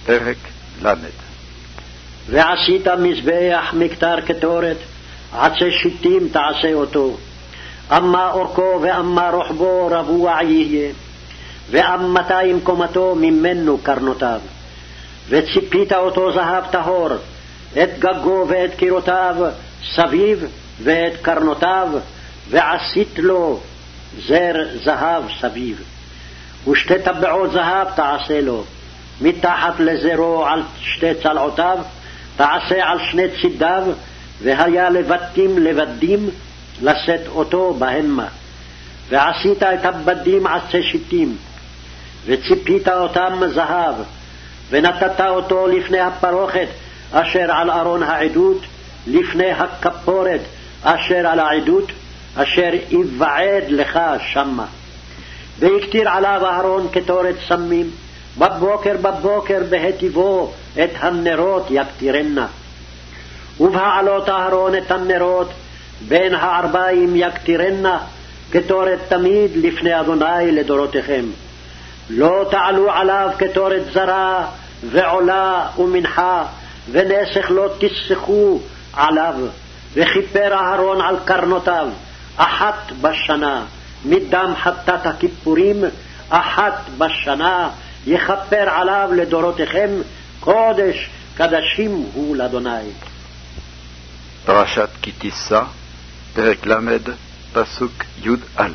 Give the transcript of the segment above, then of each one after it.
פרק ל'. ועשית מזבח מקטר קטורת, עצי שיטים תעשה אותו, אמה אורכו ואמה רוחבו רבוע יהיה, ואמתיים קומתו ממנו קרנותיו. וציפית אותו זהב טהור, את גגו ואת קירותיו סביב ואת קרנותיו, ועשית לו זר זהב סביב. ושתי טבעות זהב תעשה לו, מתחת לזרו על שתי צלעותיו, תעשה על שני צידיו, והיה לבדים לשאת אותו בהמה. ועשית את הבדים עצי שיטים, וציפית אותם זהב, ונתת אותו לפני הפרוכת אשר על ארון העדות, לפני הכפורת אשר על העדות, אשר יבעד לך שמה. ויקטיר עליו אהרון קטורת סמים, בבוקר בהטיבו את הנרות יקטירנה. ובהעלות אהרון את הנרות בין הערביים יקטירנה, קטורת תמיד לפני אדוני לדורותיכם. לא תעלו עליו קטורת זרה ועולה ומנחה, ונסך לא תסחו עליו. וכיפר אהרון על קרנותיו אחת בשנה, מדם חטאת הכיפורים אחת בשנה, יכפר עליו לדורותיכם, קודש קדשים הוא לאדוני. פרשת כי תישא, פרק ל', פסוק י"א.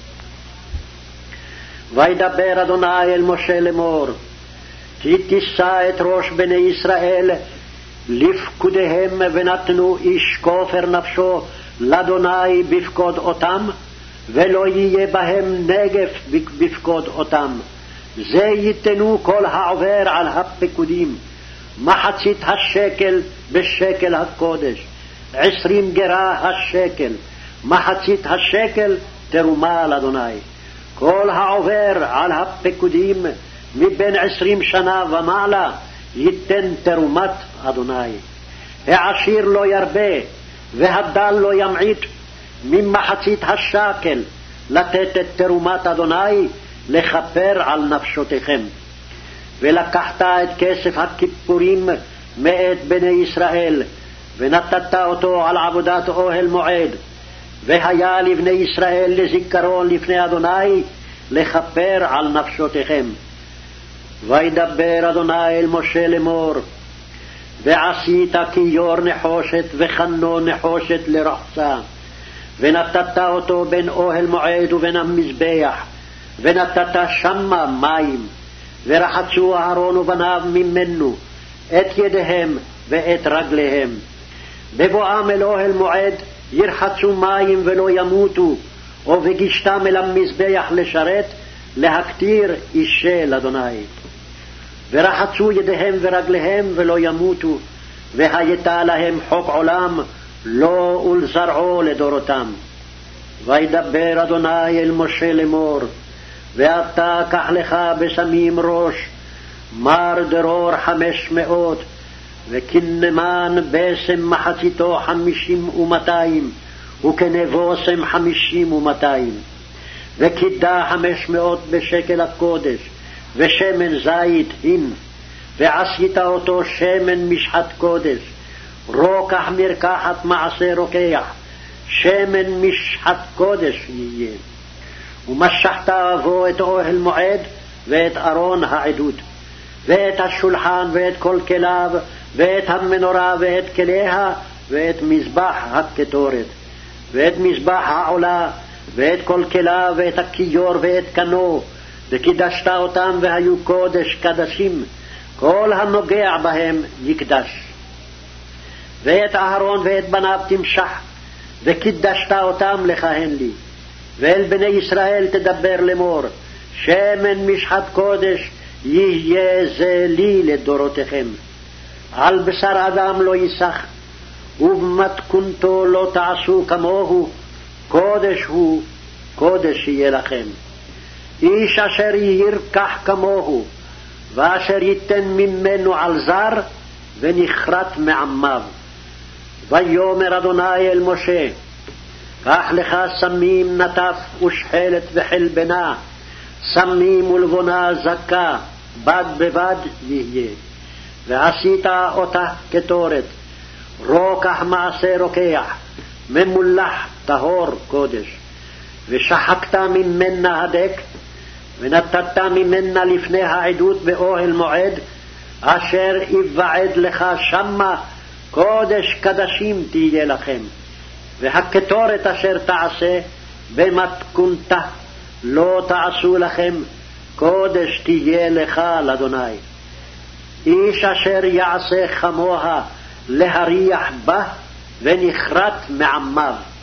וידבר אדוני אל משה לאמור, כי תישא את ראש בני ישראל לפקודיהם, ונתנו איש כופר נפשו לאדוני בפקוד אותם, ולא יהיה בהם נגף בפקוד אותם. זה ייתנו כל העובר על הפקודים, מחצית השקל בשקל הקודש, 20 גרה השקל, מחצית השקל תרומה לאדוני. כל העובר על הפקודים מבין 20 שנה ומעלה ייתן תרומת אדוני. העשיר לא ירבה והדל לא ימעיט ממחצית השקל לתת את תרומת אדוני, לכפר על נפשותיכם. ולקחת את כסף הכיפורים מאת בני ישראל, ונתת אותו על עבודת אוהל מועד, והיה לבני ישראל לזיכרון לפני אדוני, לכפר על נפשותיכם. וידבר אדוני אל משה לאמור, ועשית כיור נחושת וחנו נחושת לרחצה, ונתת אותו בין אוהל מועד ובין המזבח, ונתת שמה מים, ורחצו אהרון ובניו ממנו את ידיהם ואת רגליהם. בבואם אל אוהל מועד ירחצו מים ולא ימותו, ובגישתם אל המזבח לשרת, להקטיר אישה לאדוני. ורחצו ידיהם ורגליהם ולא ימותו, והייתה להם חוק עולם, לו ולזרעו לדורותם. וידבר אדוני אל משה לאמור, ואתה קח לך בסמים ראש, מר דרור 500, וכנמן בסם מחציתו 50 ו200, וכנבוסם 50 ו200, וקידה 500 בשקל הקודש, ושמן זית הין, ועשית אותו שמן משחת קודש, רוקח מרקחת מעשה רוקח, שמן משחת קודש יהיה. ומשחת בו את אוהל מועד ואת ארון העדות, ואת השולחן ואת כל כליו, ואת המנורה ואת כליה, ואת מזבח הקטורת, ואת מזבח העולה, ואת כל כליו, ואת הכיור ואת קנו, וקידשת אותם והיו קודש קדשים, כל הנוגע בהם יקדש. ואת אהרון ואת בניו תמשח, וקידשת אותם לכהן לי. ואל בני ישראל תדבר לאמור, שמן משחת קודש יהיה זה לי לדורותיכם. על בשר אדם לא ייסח, ובמתכונתו לא תעשו כמוהו, קודש הוא, קודש יהיה לכם. איש אשר ירקח כמוהו, ואשר ייתן ממנו על זר, ונכרת מעמיו. ויאמר אדוני אל משה, קח לך סמים נטף ושחלת וחלבנה, סמים ולבונה זכה, בד בבד יהיה. ועשית אותה קטורת, רוקח מעשה רוקח, ממולח טהור קודש, ושחקת ממנה הדק, ונתת ממנה לפני העדות באוהל מועד, אשר יבעד לך שמה, קודש קדשים תהיה לכם. והקטורת אשר תעשה במתכונתה לא תעשו לכם, קודש תהיה לך לאדוני. איש אשר יעשה כמוה להריח בה ונחרט מעמיו.